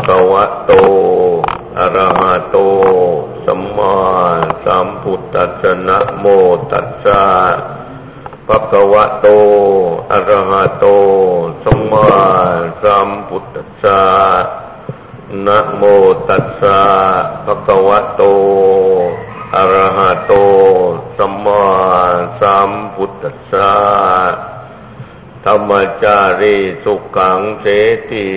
คะวะโตอะระหะโตสัมมาสัมพุทธัสสะนะโมตัสสะภะคะวะโตอะระหะโตสัมมาสัมพุทธัสสะนะโมตัสสะภะคะวะโตอะระหะโตสัมมาสัมพุทธัสสะธัมมจาริสุขังเสติ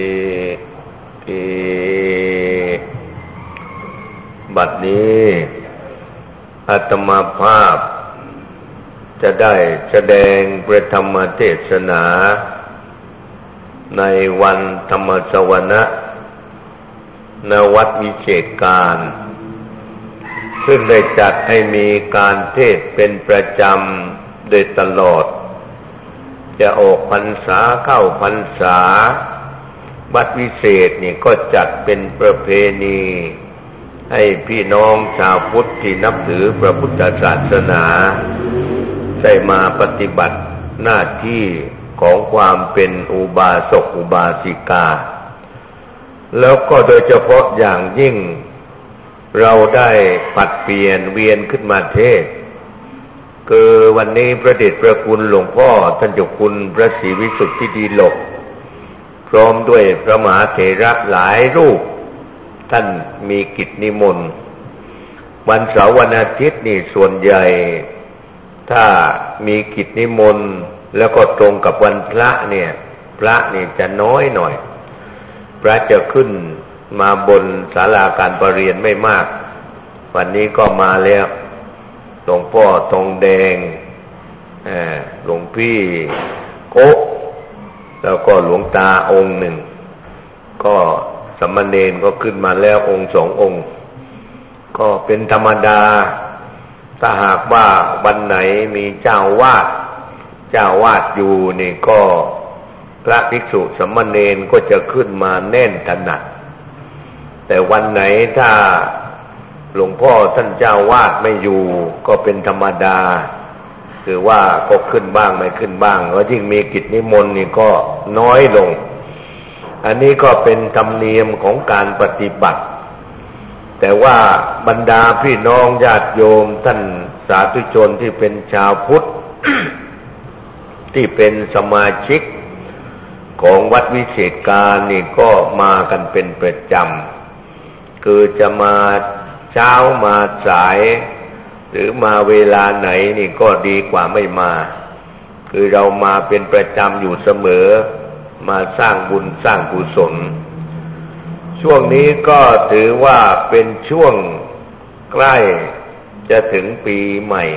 บัดนี้อาตมาภาพจะได้แสดงพระธรรมเทศนาในวันธรรมสวนะณวัดวิเศษการซึ่งได้จัดให้มีการเทศเป็นประจำโดยตลอดจะออกพรรษาเข้าพรรษาวัดวิเศษนี่ก็จัดเป็นประเพณีให้พี่น้องชาวพุทธที่นับถือพระพุทธศาสนาได้มาปฏิบัติหน้าที่ของความเป็นอุบาสกอุบาสิกาแล้วก็โดยเฉพาะอย่างยิ่งเราได้ผลัดเปลี่ยนเวียนขึ้นมาเทศคือวันนี้พระเดชพระคุณหลวงพ่อท่านเจ้าคุณพระศรีวิสุทธิดีโลกพร้อมด้วยพระมหาเถระหลายรูปท่านมีกิจนิมนต์วันเสาร์วันอาทิตย์นี่ส่วนใหญ่ถ้ามีกิจนิมนต์แล้วก็ตรงกับวันพระเนี่ยพระนี่จะน้อยหน่อยพระจะขึ้นมาบนศาลาการประเรียนไม่มากวันนี้ก็มาแล้วหลวงพ่อทองแดงหลวงพี่โกะแล้วก็หลวงตาองค์หนึ่งก็สามเณรก็ขึ้นมาแล้วองค์สององค์ก็เป็นธรรมดาถ้าหากว่าวันไหนมีเจ้าวาดอยู่นี่ก็พระภิกษุสามเณรก็จะขึ้นมาแน่นถนัดแต่วันไหนถ้าหลวงพ่อท่านเจ้าวาดไม่อยู่ก็เป็นธรรมดาคือว่าก็ขึ้นบ้างไม่ขึ้นบ้างแล้วยิ่งมีกิจนิมนต์นี่ก็น้อยลงอันนี้ก็เป็นธรรมเนียมของการปฏิบัติแต่ว่าบรรดาพี่น้องญาติโยมท่านสาธุชนที่เป็นชาวพุทธ ที่เป็นสมาชิกของวัดวิเศษการนี่ก็มากันเป็นประจำคือจะมาเช้ามาสายหรือมาเวลาไหนนี่ก็ดีกว่าไม่มาคือเรามาเป็นประจำอยู่เสมอมาสร้างบุญสร้างกุศลช่วงนี้ก็ถือว่าเป็นช่วงใกล้จะถึงปีใหม่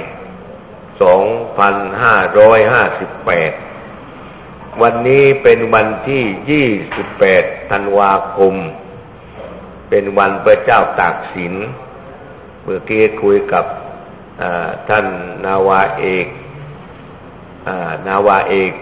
2558วันนี้เป็นวันที่28ธันวาคมเป็นวันพระเจ้าตากสินเมื่อกี้คุยกับท่านนาวาเอก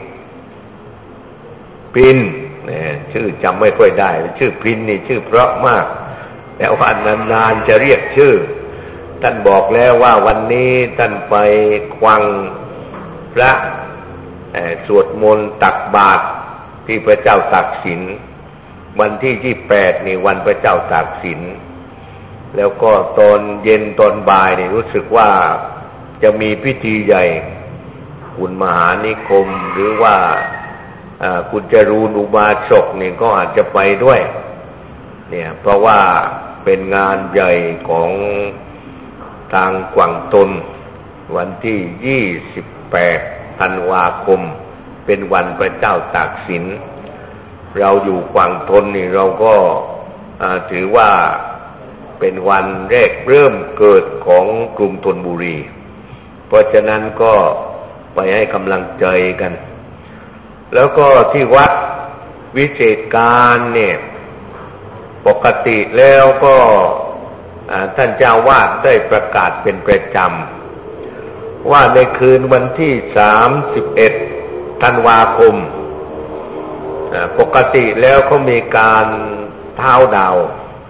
พินชื่อจำไม่ค่อยได้ชื่อพินนี่ชื่อเพราะมากแต่ว่านานๆจะเรียกชื่อท่านบอกแล้วว่าวันนี้ท่านไปควังพระสวดมนต์ตักบาตรที่พระเจ้าตากสินวันที่28นี่วันพระเจ้าตากสินแล้วก็ตอนเย็นตอนบ่ายนี่รู้สึกว่าจะมีพิธีใหญ่คุณมหานิคมหรือว่าคุณจรูนอุบาสกนี่ก็อาจจะไปด้วยเนี่ยเพราะว่าเป็นงานใหญ่ของทางกวางตนวันที่28ธันวาคมเป็นวันพระเจ้าตากสินเราอยู่กวางตนนี่เราก็ถือว่าเป็นวันแรกเริ่มเกิดของกรุงธนบุรีเพราะฉะนั้นก็ไปให้กำลังใจกันแล้วก็ที่วัดวิเศษการเนี่ยปกติแล้วก็ท่านเจ้าวาดได้ประกาศเป็นประจำว่าในคืนวันที่31ธันวาคมปกติแล้วเขามีการเท้าดาว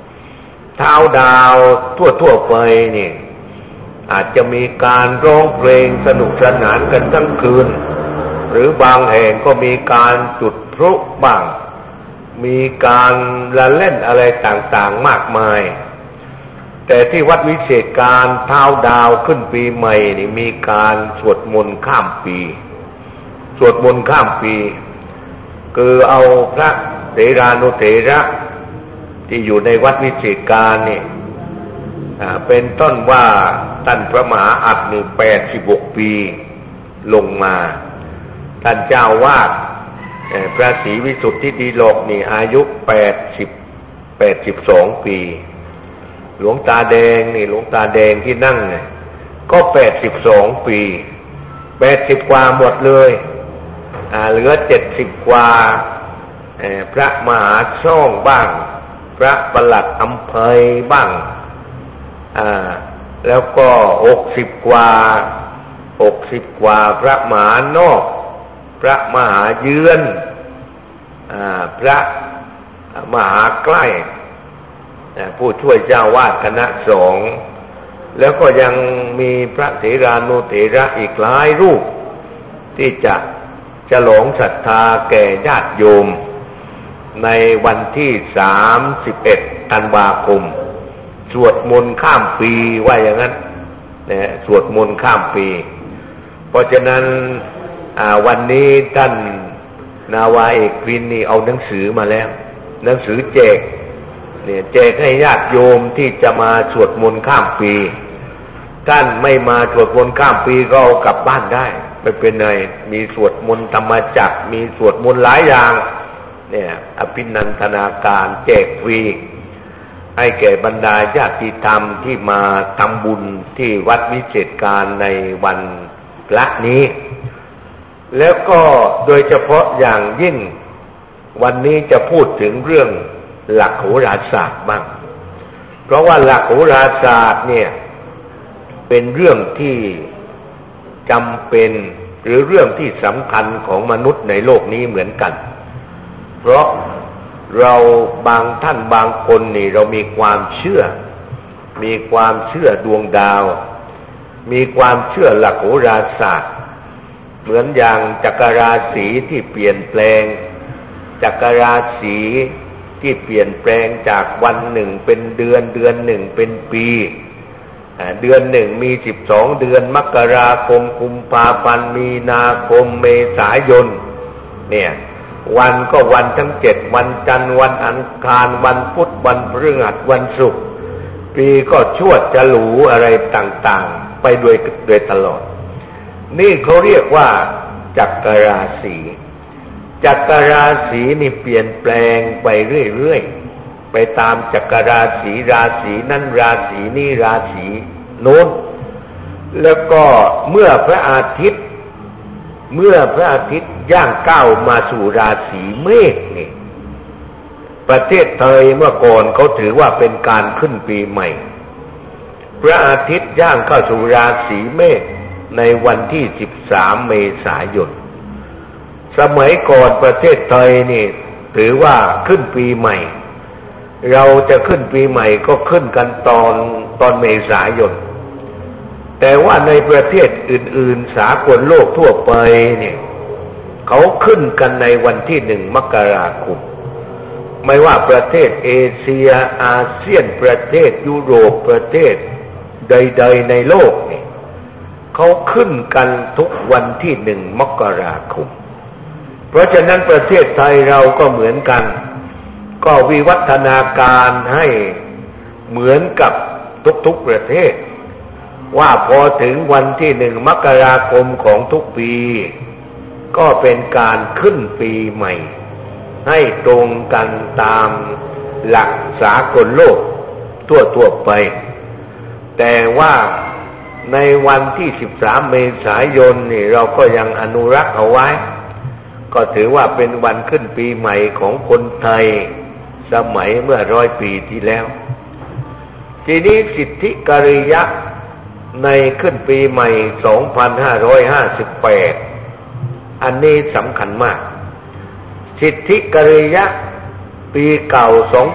ทั่วไปนี่อาจจะมีการร้องเพลงสนุกสนานกันทั้งคืนหรือบางแห่งก็มีการจุดพลุบ้างมีการละเล่นอะไรต่างๆมากมายแต่ที่วัดวิเศษการเท้าดาวขึ้นปีใหม่นี่มีการสวดมนต์ข้ามปีสวดมนต์ข้ามปีคือเอาพระเถรานุเถระที่อยู่ในวัดวิเศษการนี่เป็นต้นว่าท่านพระมหาอัฏฐนี่86ปีลงมาท่านเจ้าวาดพระศรีวิสุทธิดีโลกนี่อายุ82ปีหลวงตาแดงนี่หลวงตาแดงที่นั่งเนี่ยก็82ปี80กว่าหมดเลยเหลือ70กว่าพระมหาช่องบ้างพระปลัดอำเภอบ้างแล้วก็60กว่าพระมหานอกพระมหาเยือนพระมหาใกล้ผู้ช่วยเจ้าวาดคณะสงฆ์แล้วก็ยังมีพระเถรานุเถระอีกหลายรูปที่จะฉลองศรัทธาแก่ญาติโยมในวันที่31ธันวาคมสวดมนต์ข้ามปีว่าอย่างนั้นนะสวดมนต์ข้ามปีเพราะฉะนั้นวันนี้ท่านนาวาเอกวินนี่เอาหนังสือมาแล้วหนังสือแจกเนี่ยแจกให้ญาติโยมที่จะมาสวดมนต์ข้ามปีท่านไม่มาสวดมนต์ข้ามปีก็เอากลับบ้านได้ไม่เป็นไรมีสวดมนต์ธรรมจักรมีสวดมนต์หลายอย่างเนี่ยอภินันทนาการแจกฟรีให้แก่บรรดาญาติธรรมที่มาทำบุญที่วัดวิเศษการในวันพระนี้แล้วก็โดยเฉพาะอย่างยิ่งวันนี้จะพูดถึงเรื่องหลักโหราศาสตร์บ้างเพราะว่าหลักโหราศาสตร์เนี่ยเป็นเรื่องที่จำเป็นหรือเรื่องที่สำคัญของมนุษย์ในโลกนี้เหมือนกันเพราะเราบางท่านบางคนนี่เรามีความเชื่อดวงดาวมีความเชื่อหลักโหราศาสตร์เหมือนอย่างจักรราศีที่เปลี่ยนแปลงจักรราศีที่เปลี่ยนแปลงจากวันหนึ่งเป็นเดือนเดือนหนึ่งเป็นปีเดือนหนึ่งมี12เดือนมกราคมกุมภาพันธ์มีนาคมเมษายนเนี่ยวันก็วันทั้ง7วันจันทร์วันอังคารวันพุธวันพฤหัสวันศุกร์ปีก็ชวดฉลูอะไรต่างๆไปโดยตลอดนี่เขาเรียกว่าจักรราศีจักรราศีนี่เปลี่ยนแปลงไปเรื่อยๆไปตามจักรราศีราศีนั้นราศีนี้ราศีโน้นแล้วก็เมื่อพระอาทิตย์ย่างก้าวมาสู่ราศีเมษนี่ประเทศไทยเมื่อก่อนเขาถือว่าเป็นการขึ้นปีใหม่พระอาทิตย์ย่างเข้าสู่ราศีเมษในวันที่13เมษายนสมัยก่อนประเทศไทยนี่ถือว่าขึ้นปีใหม่เราจะขึ้นปีใหม่ก็ขึ้นกันตอนเมษายนแต่ว่าในประเทศอื่นๆสากลโลกทั่วไปเนี่ยเขาขึ้นกันในวันที่1มกราคมไม่ว่าประเทศเอเชียอาเซียนประเทศยุโรปประเทศใดๆในโลกนี่เขาขึ้นกันทุกวันที่1มกราคมเพราะฉะนั้นประเทศไทยเราก็เหมือนกันก็วิวัฒนาการให้เหมือนกับทุกๆประเทศว่าพอถึงวันที่1มกราคมของทุกปีก็เป็นการขึ้นปีใหม่ให้ตรงกันตามหลักสากลโลกทั่วไปแต่ว่าในวันที่13เมษายนนี่เราก็ยังอนุรักษ์เอาไว้ก็ถือว่าเป็นวันขึ้นปีใหม่ของคนไทยสมัยเมื่อ100 ปีที่แล้วทีนี้สิทธิกริยะในขึ้นปีใหม่2558อันนี้สำคัญมากสิทธิกริยะปีเก่า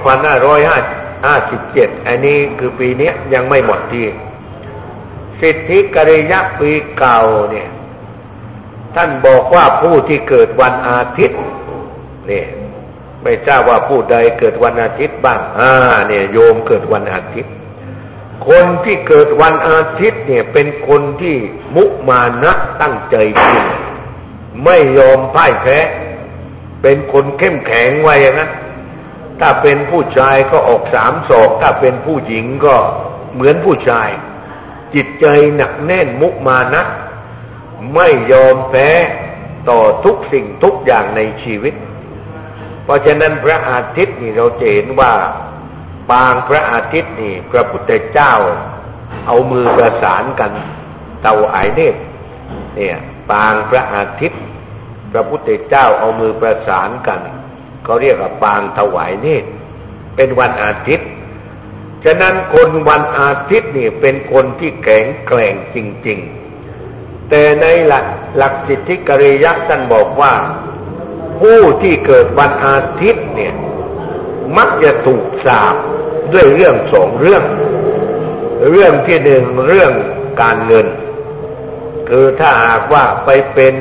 2557อันนี้คือปีนี้ยังไม่หมดทีสิทธิกริยะปีเก่าเนี่ยท่านบอกว่าผู้ที่เกิดวันอาทิตย์เนี่ยไม่ทราบว่าผู้ใดเกิดวันอาทิตย์บ้างเนี่ยโยมเกิดวันอาทิตย์คนที่เกิดวันอาทิตย์เนี่ยเป็นคนที่มุมานะตั้งใจจริงไม่ยอมพ่ายแพ้เป็นคนเข้มแข็งไว้อย่างนั้นถ้าเป็นผู้ชายก็ออก3 ศอกถ้าเป็นผู้หญิงก็เหมือนผู้ชายจิตใจหนักแน่นมุมานะไม่ยอมแพ้ต่อทุกสิ่งทุกอย่างในชีวิตเพราะฉะนั้นพระอาทิตย์นี่เราจะเห็นว่าปางพระอาทิตย์นี่พระพุทธเจ้าเอามือประสานกันถวายเนตรเนี่ยปางพระอาทิตย์พระพุทธเจ้าเอามือประสานกันเขาเรียกว่าปางถวายเนตรเป็นวันอาทิตย์ฉะนั้นคนวันอาทิตย์นี่เป็นคนที่แข็งแกร่งจริงๆแต่ในหลักสิทธิกริยะท่านบอกว่าผู้ที่เกิดวันอาทิตย์เนี่ยมักจะถูกสาปด้วยเรื่อง2 เรื่องที่1เรื่องการเงินคือถ้าหากว่าไปเป็น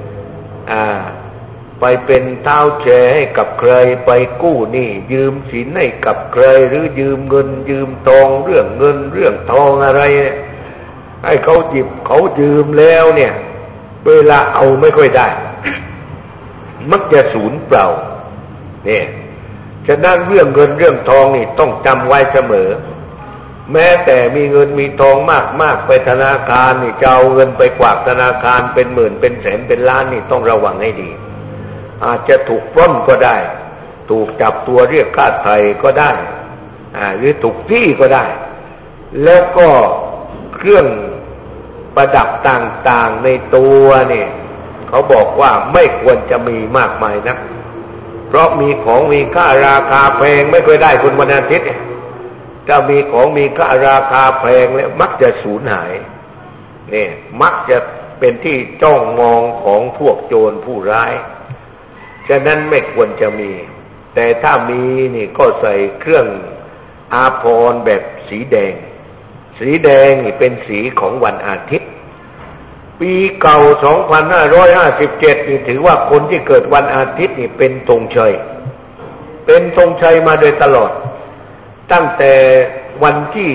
เท้าแชร์ให้กับใครไปกู้หนี้ยืมสินให้กับใครหรือยืมเงินยืมทองเรื่องเงินเรื่องทองอะไรเนี่ยให้เขาหยิบเขายืมแล้วเนี่ยเวลาเอาไม่ค่อยได้มักจะสูญเปล่าเนี่ยฉะนั้นเรื่องเงินเรื่องทองนี่ต้องจำไว้เสมอแม้แต่มีเงินมีทองมากๆไปธนาคารนี่จะเอาเงินไปกวาดธนาคารเป็นหมื่นเป็นแสนเป็นล้านนี่ต้องระวังให้ดีอาจจะถูกปล้นก็ได้ถูกจับตัวเรียกค่าไถ่ก็ได้หรือถูกจี้ก็ได้แล้วก็เครื่องประดับต่างๆในตัวนี่เขาบอกว่าไม่ควรจะมีมากมายนักเพราะมีของมีค่าราคาแพงไม่เคยได้คนวันอาทิตย์ถ้ามีของมีค่าราคาแพงแล้วมักจะสูญหายนี่มักจะเป็นที่จ้องมองของพวกโจรผู้ร้ายฉะนั้นไม่ควรจะมีแต่ถ้ามีนี่ก็ใส่เครื่องอาภรณ์แบบสีแดงนี่เป็นสีของวันอาทิตย์ปีเก่า2557นี่ถือว่าคนที่เกิดวันอาทิตย์นี่เป็นธงชัยมาโดยตลอดตั้งแต่วันที่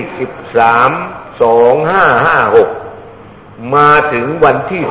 13/2556มาถึงวันที่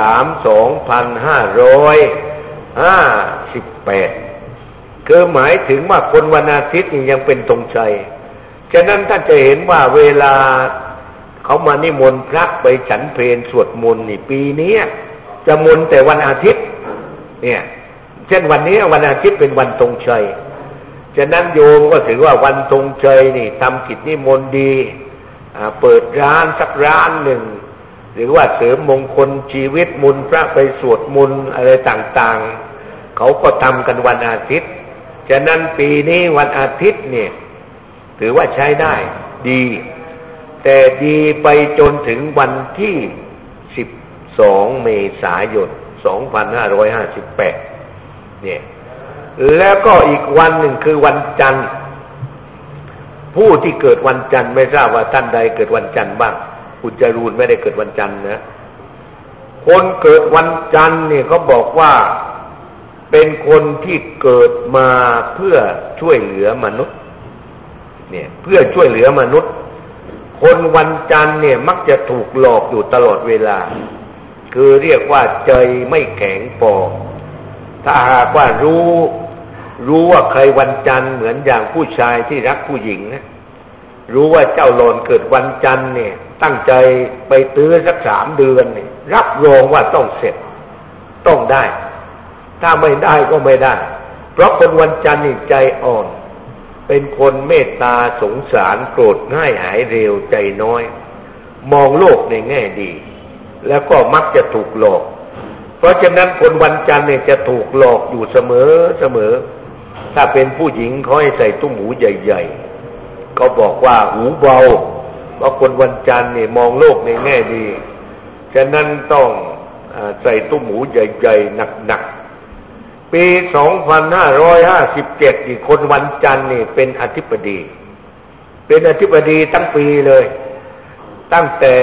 13/2558คือหมายถึงว่าคนวันอาทิตย์นี่ยังเป็นธงชัยฉะนั้นท่านจะเห็นว่าเวลาเขามานิมนต์พระไปฉันเพลสวดมนต์นี่ปีนี้จะมนต์แต่วันอาทิตย์เนี่ยเช่นวันนี้วันอาทิตย์เป็นวันธงชัยฉะนั้นโยมก็ถือว่าวันธงชัยนี่ทำกิจนิมนต์ดีเปิดร้านสักร้านหนึ่งหรือว่าเสริมมงคลชีวิตมนต์พระไปสวดมนต์อะไรต่างๆเขาก็ทำกันวันอาทิตย์ฉะนั้นปีนี้วันอาทิตย์เนี่ยถือว่าใช้ได้ดีแต่ดีไปจนถึงวันที่12 เมษายน 2558เนี่ยแล้วก็อีกวันหนึ่งคือวันจันทร์ผู้ที่เกิดวันจันทร์ไม่ทราบว่าท่านใดเกิดวันจันทร์บ้างคุณจรูนไม่ได้เกิดวันจันทร์นะคนเกิดวันจันทร์เนี่ยเขาบอกว่าเป็นคนที่เกิดมาเพื่อช่วยเหลือมนุษย์เนี่ยเพื่อช่วยเหลือมนุษย์คนวันจันทร์เนี่ยมักจะถูกหลอกอยู่ตลอดเวลาคือเรียกว่าใจไม่แข็งพอถ้าหากว่ารู้ว่าใครวันจันทร์เหมือนอย่างผู้ชายที่รักผู้หญิงนะรู้ว่าเจ้าหลอนเกิดวันจันทร์เนี่ยตั้งใจไปตื้อสัก3 เดือนเนี่ยรับรองว่าต้องเสร็จต้องได้ถ้าไม่ได้ก็ไม่ได้เพราะคนวันจันทร์นี่ใจอ่อนเป็นคนเมตตาสงสารโกรธง่ายหายเร็วใจน้อยมองโลกในแง่ดีแล้วก็มักจะถูกหลอกเพราะฉะนั้นคนวันจันทร์เนี่ยจะถูกหลอกอยู่เสมอถ้าเป็นผู้หญิงเขาให้ใส่ตุ้มหูใหญ่ๆเขาบอกว่าหูเบาเพราะคนวันจันทร์เนี่ยมองโลกในแง่ดีฉะนั้นต้องใส่ตุ้มหูใหญ่ๆหนักๆปี2557นี่คนวันจันทร์นี่เป็นอธิบดีทั้งปีเลยตั้งแต่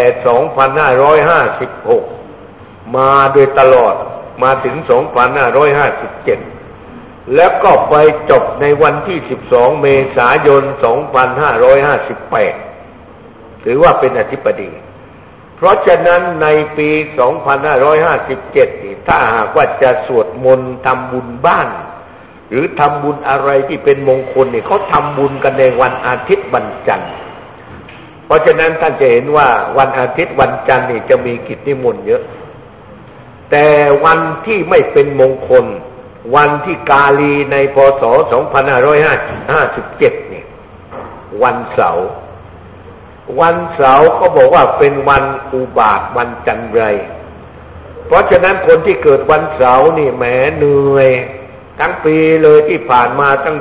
2556มาโดยตลอดมาถึง2557 แล้วก็ไปจบในวันที่12เมษายน2558ถือว่าเป็นอธิบดีเพราะฉะนั้นในปี2557นี่ถ้าหากว่าจะสวดมนต์ทำบุญบ้านหรือทำบุญอะไรที่เป็นมงคลนี่เขาทำบุญกันในวันอาทิตย์วันจันทร์เพราะฉะนั้นท่านจะเห็นว่าวันอาทิตย์วันจันทร์นี่จะมีกิจนิมนต์เยอะแต่วันที่ไม่เป็นมงคลวันที่กาลีในพ.ศ. 2557นี่วันเสาร์เขาบอกว่าเป็นวันอุบาทวันจันทร์ไรเพราะฉะนั้นคนที่เกิดวันเสาร์นี่แหมเหนื่อยทั้งปีเลยที่ผ่านมาตั้ง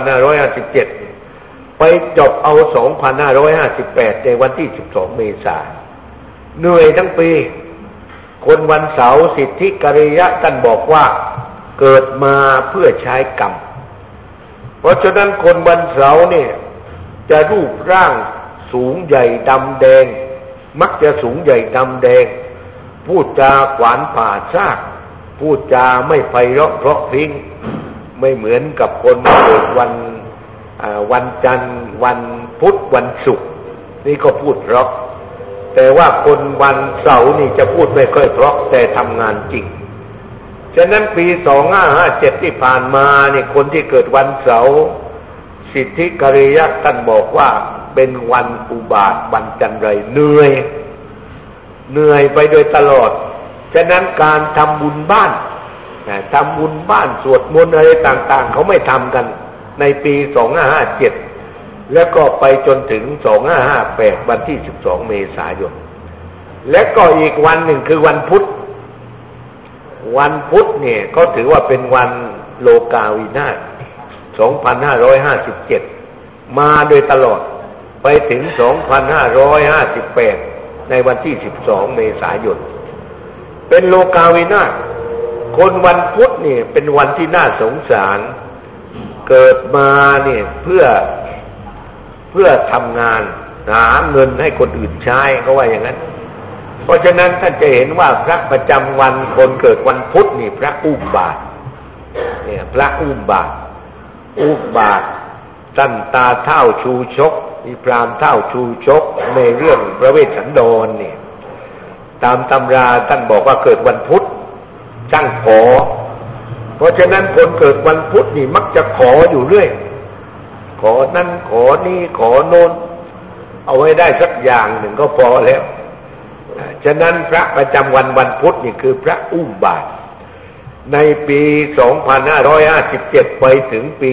2557ไปจบเอา2558ในวันที่12เมษายนเหนื่อยทั้งปีคนวันเสาร์สิทธิกริยะท่านบอกว่าเกิดมาเพื่อใช้กรรมเพราะฉะนั้นคนวันเสาร์เนี่ยจะรูปร่างสูงใหญ่ดำแดงมักจะสูงใหญ่ดำแดงพูดจาขวานผ่าซากพูดจาไม่ไพเราะเพราะพริ้งไม่เหมือนกับคนเกิดวันจันทร์วันพุธวันศุกร์นี่ก็พูดเพราะแต่ว่าคนวันเสาร์นี่จะพูดไม่ค่อยเพราะแต่ทำงานจริงฉะนั้นปี2557ที่ผ่านมาเนี่ยคนที่เกิดวันเสาร์สิทธิกริยะท่านบอกว่าเป็นวันอุบาทวันจันทร์ไรเหนื่อยไปโดยตลอดฉะนั้นการทำบุญบ้านสวดมนต์อะไรต่างๆเขาไม่ทำกันในปี2557แล้วก็ไปจนถึง2558วันที่12เมษายนและก็อีกวันหนึ่งคือวันพุธเนี่ยก็ถือว่าเป็นวันโลกาวินาศ2557มาโดยตลอดไปถึง2558ในวันที่12เมษายนเป็นโลกาวินาศคนวันพุธนี่เป็นวันที่น่าสงสารเกิดมาเนี่ยเพื่อทำงานหาเงินให้คนอื่นใช้เขาว่าอย่างนั้นเพราะฉะนั้นท่านจะเห็นว่าพระประจำวันคนเกิดวันพุธนี่พระอุ้มบาตรเนี่ยพระอุ้มบาตรท่านตาเท่าชูชกมีพราหมณ์เท่าชูชกในเรื่องพระเวสสันดรเนี่ยตามตำราท่านบอกว่าเกิดวันพุธช่างขอเพราะฉะนั้นคนเกิดวันพุธนี่มักจะขออยู่เรื่อยขอนั่นขอนี่ขอโน้นเอาไว้ได้สักอย่างหนึ่งก็พอแล้วฉะนั้นพระประจำวันพุธนี่คือพระอุ้มบาตรในปี2557ไปถึงปี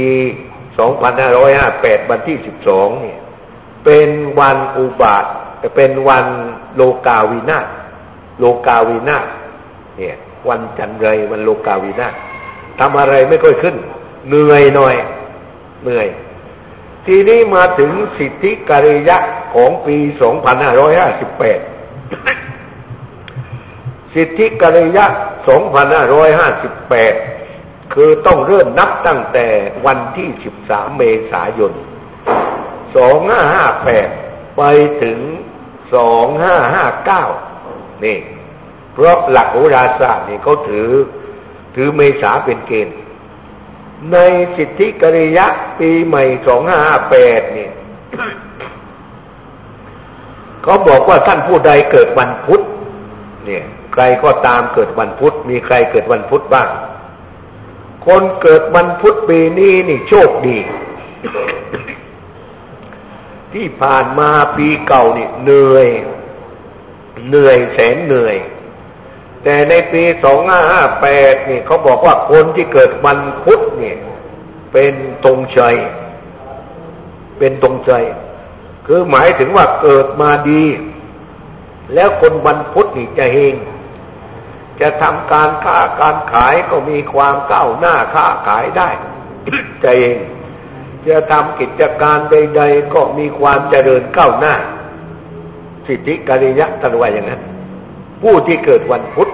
2558วันที่12นี่เป็นวันอุบาทเป็นวันโลกาวินาศเนี่ยวันจันทร์ไรวันโลกาวินาศทำอะไรไม่ค่อยขึ้นเหนื่อยหน่อยทีนี้มาถึงสิทธิกริยะของปี2558สิทธิกริยะ2558คือต้องเริ่มนับตั้งแต่วันที่13เมษายน2558ไปถึง2559นี่เพราะหลักโหราศาสตร์นี่เขาถือเมษาเป็นเกณฑ์ในสิทธิกริยะปีใหม่2558นี่เขาบอกว่าท่านผู้ใดเกิดวันพุธเนี่ยใครก็ตามเกิดวันพุธมีใครเกิดวันพุธบ้างคนเกิดวันพุธปีนี้นี่โชคดี ที่ผ่านมาปีเก่านี่เหนื่อยแสนเหนื่อยแต่ในปี2558นี่เขาบอกว่าคนที่เกิดวันพุธนี่เป็นธงชัยคือหมายถึงว่าเกิดมาดีแล้วคนวันพุธนี่จะเฮงจะทำการค้าการขายก็มีความก้าวหน้าค้าขายได้ จะเองจะทำกิจการใดๆก็มีความเจริญก้าวหน้าสิทธิกริยะท่านว่าอย่างนั้นผู้ที่เกิดวันพุธ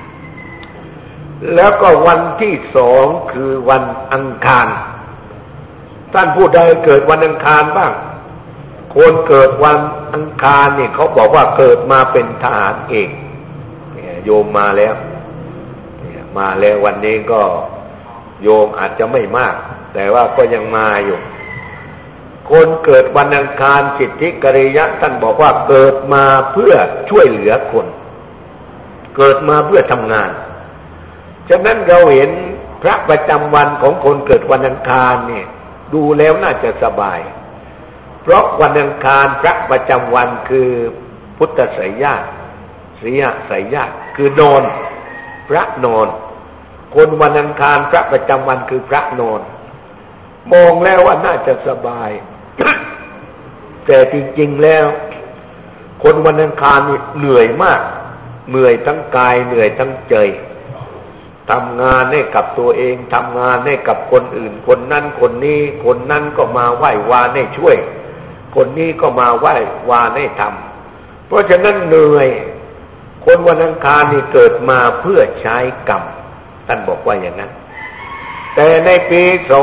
แล้วก็วันที่2คือวันอังคารท่านผู้ใดเกิดวันอังคารบ้างคนเกิดวันอังคารนี่เขาบอกว่าเกิดมาเป็นทหารเอกโยมมาแล้ววันนี้ก็โยมอาจจะไม่มากแต่ว่าก็ยังมาอยู่คนเกิดวันอังคารสิทธิกริยะท่านบอกว่าเกิดมาเพื่อช่วยเหลือคนเกิดมาเพื่อทำงานฉะนั้นเราเห็นพระประจำวันของคนเกิดวันอังคารเนี่ยดูแล้วน่าจะสบายเพราะวันอังคารพระประจำวันคือพุทธไสยญาติสีหไสยญาติคือนอนพระนอนคนวันอังคารพระประจำวันคือพระนอนมองแล้วว่าน่าจะสบาย แต่จริงๆแล้วคนวันอังคารนี่เหนื่อยมากเหนื่อยทั้งกายเหนื่อยทั้งใจทำงานให้กับตัวเองทำงานให้กับคนอื่นคนนั้นคนนี้คนนั้นก็มาไหว้วานให้ช่วยคนนี้ก็มาไหว้วานให้ทำเพราะฉะนั้นเหนื่อยคนวันอังคารนี่เกิดมาเพื่อใช้กรรมท่านบอกว่าอย่างนั้นแต่ในปี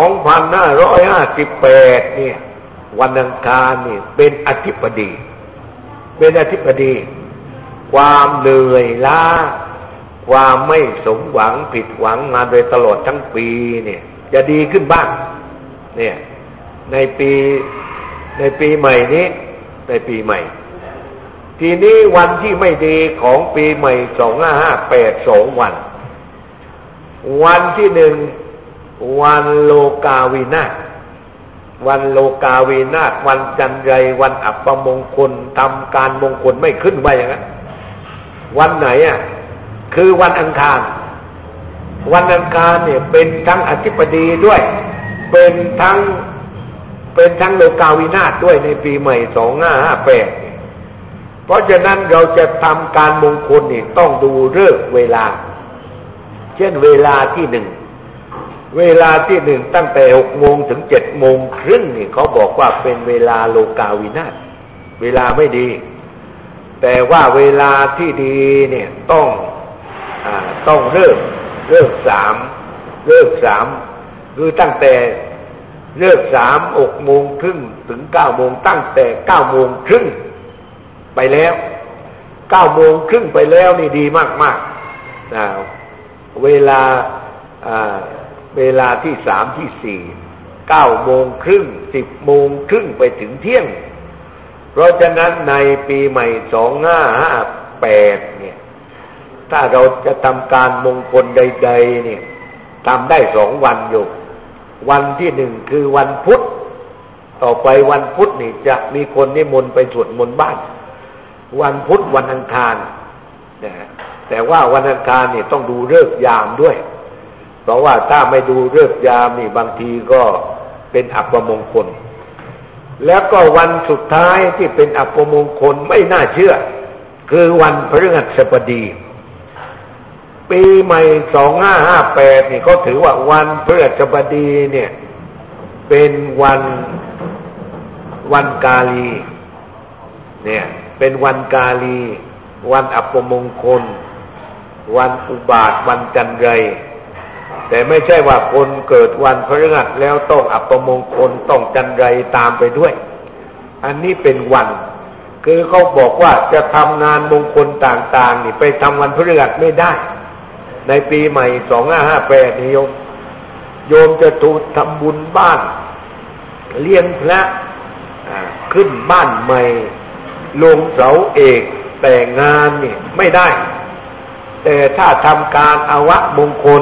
2558เนี่ยวันอังคารนี่เป็นอธิบดีความเหนื่อยล้าความไม่สมหวังผิดหวังมาโดยตลอดทั้งปีเนี่ยจะดีขึ้นบ้างเนี่ยในปีใหม่นี้ในปีใหม่ทีนี้วันที่ไม่ดีของปีใหม่2558 2 วันที่หนึ่งวันโลกาวินาศวันโลกาวินาศวันจันไรวันอัปมงคลทำการมงคลไม่ขึ้นว่าอย่างนั้นวันไหนอ่ะคือวันอังคารเนี่ยเป็นทั้งอธิบดีด้วยเป็นทั้งโลกาวินาศด้วยในปีใหม่2558เพราะฉะนั้นเราจะทำการมงคลนี่ต้องดูฤกษ์เวลาเช่นเวลาที่หนึ่งตั้งแต่ 6 โมงถึง 7 โมงครึ่งนี่เขาบอกว่าเป็นเวลาโลกาวินาศเวลาไม่ดีแต่ว่าเวลาที่ดีเนี่ยต้องเลิกสามคือตั้งแต่เลิก3 6 โมงครึ่งถึง 9 โมงตั้งแต่ 9 โมงครึ่งไปแล้ว 9 โมงครึ่งไปแล้วนี่ดีมากๆเวลาที่3ที่4 9 โมงครึ่ง 10 โมงครึ่งไปถึงเที่ยงเพราะฉะนั้นในปีใหม่2558เนี่ยถ้าเราจะทำการมงคลใดๆเนี่ยทำได้2 วันอยู่วันที่1คือวันพุธต่อไปวันพุธนี่จะมีคนนิมนต์ไปสวดมนต์บ้านวันพุธวันอังคารแต่ว่าวันอังคารนี่ต้องดูฤกษ์ยามด้วยเพราะว่าถ้าไม่ดูฤกษ์ยามนี่บางทีก็เป็นอัปมงคลแล้วก็วันสุดท้ายที่เป็นอัปมงคลไม่น่าเชื่อคือวันพฤหัสบดีปีใหม่2558นี่เขาถือว่าวันพฤหัสบดีเนี่ยเป็นวันกาลีเนี่ยเป็นวันกาลีวันอัปมงคลวันอุบาทวันจันไรแต่ไม่ใช่ว่าคนเกิดวันพฤหัสแล้วต้องอัปมงคลต้องจันไรตามไปด้วยอันนี้เป็นวันคือเขาบอกว่าจะทำงานมงคลต่างๆนี่ไปทำวันพฤหัสไม่ได้ในปีใหม่2558นี่โยมจะถูกทำบุญบ้านเลี้ยงพระขึ้นบ้านใหม่ลงเสาเอกแต่งงานนี่ไม่ได้แต่ถ้าทำการอวมงคล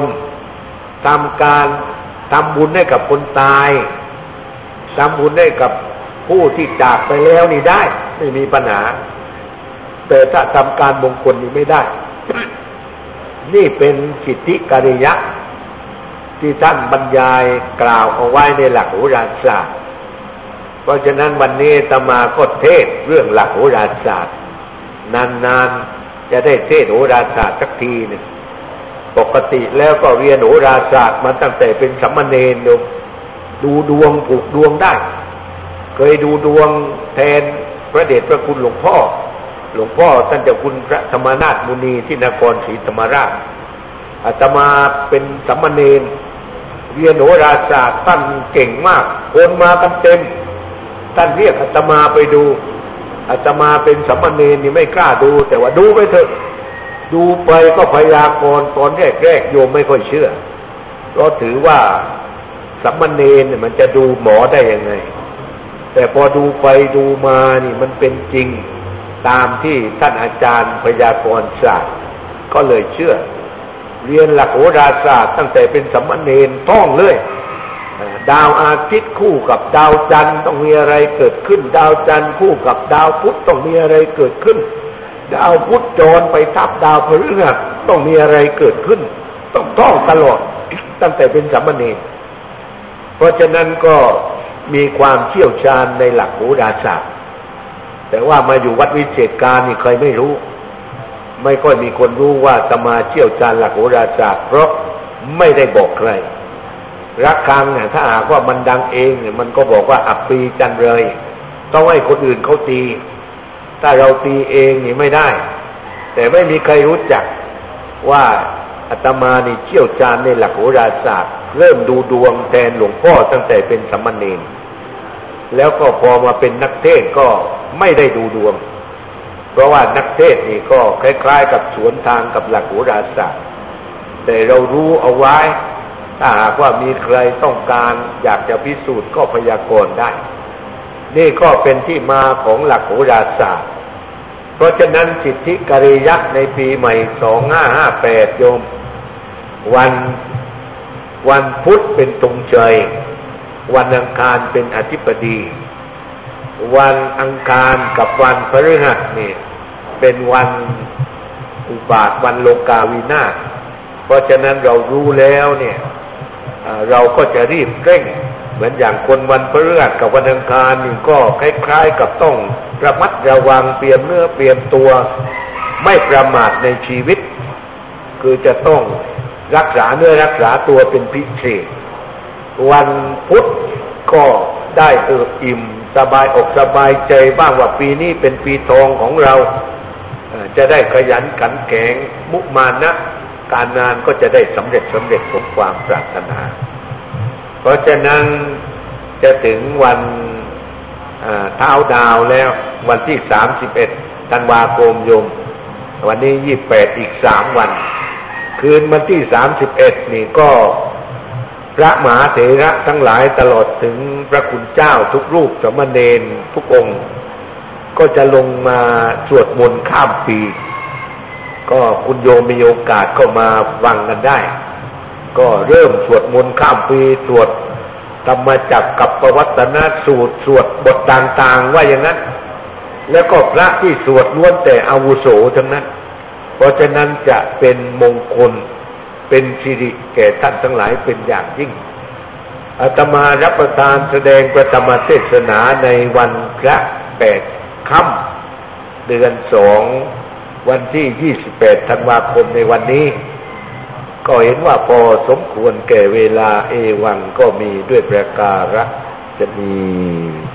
ทำบุญให้กับคนตายทำบุญให้กับผู้ที่จากไปแล้วนี่ได้ไม่มีปัญหาแต่ถ้าทำการมงคลนี่ไม่ได้ นี่เป็นสิทธิกริยะที่ท่านบรรยายกล่าวเอาไว้ในหลักโหราศาสตร์เพราะฉะนั้นวันนี้อาตมาก็เทศเรื่องหลักโหราศาสตร์นานๆจะได้เทศโหราศาสตร์สักทีนึงปกติแล้วก็เรียนโหราศาสตร์มาตั้งแต่เป็นสามเณรดูดวงผูกดวงได้เคยดูดวงแทนพระเดชพระคุณหลวงพ่อท่านเจ้าคุณพระธรรมนาถมุนีที่นครศรีธรรมราชอาตมาเป็นสามเณรเรียนโหราศาสตร์ท่านเก่งมากคนมากันเต็มท่านเรียกอาตมาไปดูอาตมาเป็นสามเณรนี่ไม่กล้าดูแต่ว่าดูไปเถอะดูไปก็พยากรณ์ตอนแรกๆโยมไม่ค่อยเชื่อเพราะถือว่าสามเณรเนี่ยมันจะดูหมอได้ยังไงแต่พอดูไปดูมานี่มันเป็นจริงตามที่ท่านอาจารย์พยากรณ์ศาสตร์ก็เลยเชื่อเรียนหลักโหราศาสตร์ตั้งแต่เป็นสามเณรท่องเลยดาวอาทิตย์คู่กับดาวจันทร์ต้องมีอะไรเกิดขึ้นดาวจันทร์คู่กับดาวพุธต้องมีอะไรเกิดขึ้นดาวพุธโจรไปทับดาวพฤหัสต้องมีอะไรเกิดขึ้นต้องท่องตลอดตั้งแต่เป็นสามเณรเพราะฉะนั้นก็มีความเชี่ยวชาญในหลักโหราศาสตร์แต่ว่ามาอยู่วัดวิเศษการนี่ใครไม่รู้ไม่ค่อยมีคนรู้ว่าอาตมาเชี่ยวชาญหลักโหราศาสตร์เพราะไม่ได้บอกใครระฆังเนี่ยถ้าหากว่ามันดังเองเนี่ยมันก็บอกว่าอับปีจันเลยต้องให้คนอื่นเขาตีถ้าเราตีเองนี่ไม่ได้แต่ไม่มีใครรู้จักว่าอาตมานี่เชี่ยวชาญในหลักโหราศาสตร์เริ่มดูดวงแทนหลวงพ่อตั้งแต่เป็นสามเณรแล้วก็พอมาเป็นนักเทศก็ไม่ได้ดูดวงเพราะว่านักเทศนี่ก็คล้ายๆกับสวนทางกับหลักโหราศาสตร์แต่เรารู้เอาไว้ถ้าหากว่ามีใครต้องการอยากจะพิสูจน์ก็พยากรณ์ได้นี่ก็เป็นที่มาของหลักโหราศาสตร์เพราะฉะนั้นสิทธิกริยะในปีใหม่2558โยมวันพุธเป็นตรงชัยวันอังคารเป็นอธิบดีวันอังคารกับวันพฤหัสนี่เป็นวันอุบาทวันโลกาวินาศเพราะฉะนั้นเรารู้แล้วเนี่ยเราก็จะรีบเร่งเหมือนอย่างคนวันพฤหัสกับวันอังคารนี่ก็คล้ายๆกับต้องระมัดระวังเตรียมเนื้อเตรียมตัวไม่ประมาทในชีวิตคือจะต้องรักษาเนื้อรักษาตัวเป็นพิเศษวันพุธก็ได้อิ่มสบายอกสบายใจบ้างว่าปีนี้เป็นปีทองของเราจะได้ขยันขันแข็งมุมานะการงานก็จะได้สำเร็จสมความปรารถนาเพราะฉะนั้นจะถึงวันเท้าดาวแล้ววันที่31ธันวาคมโยมวันนี้28อีก3วันคืนวันที่31นี่ก็พระมหาเถระทั้งหลายตลอดถึงพระคุณเจ้าทุกรูปสามเณรทุกองค์ก็จะลงมาสวดมนต์ข้ามปีก็คุณโยมมีโอกาสเข้ามาฟังกันได้ก็เริ่มสวดมนต์ข้ามปีสวดธรรมจักรกับปวัตตนสูตรสวดบทต่างๆว่าอย่างนั้นแล้วก็พระที่สวดล้วนแต่อาวุโสทั้งนั้นเพราะฉะนั้นจะเป็นมงคลเป็นสิริแก่ท่านทั้งหลายเป็นอย่างยิ่งอาตมารับประทานแสดงพระธรรมเทศนาในวันพระ8ค่ำเดือน2วันที่28ธันวาคมในวันนี้ก็เห็นว่าพอสมควรแก่เวลาเอวังก็มีด้วยประการฉะนี้